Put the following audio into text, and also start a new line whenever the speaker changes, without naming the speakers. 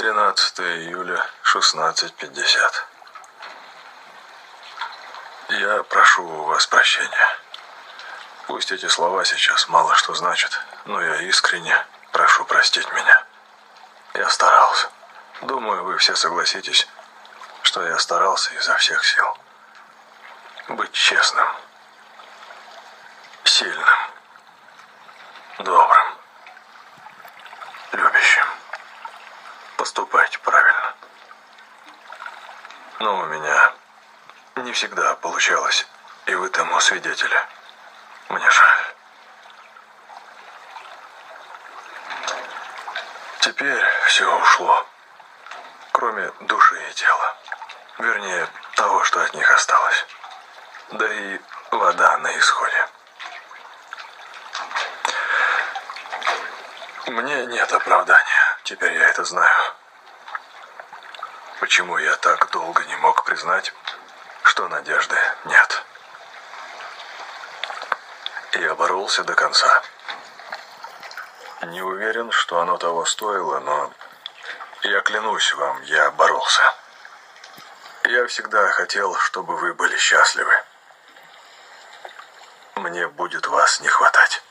13 июля, 16:50. Я прошу у вас прощения. Пусть эти слова сейчас мало что значат, но я искренне прошу простить меня. Я старался. Думаю, вы все согласитесь, что я старался изо всех сил. Быть честным, сильным, добрым, любящим. Поступайте правильно. Но у меня не всегда получалось, и вы тому свидетели. Мне жаль. Теперь все ушло, кроме души и тела. Вернее, того, что от них осталось. Да и вода на исходе. Мне нет оправдания, теперь я это знаю. Почему я так долго не мог признать, что надежды нет? Я боролся до конца. Не уверен, что оно того стоило, но я клянусь вам, я боролся. Я всегда хотел, чтобы вы были счастливы. Мне будет вас не хватать.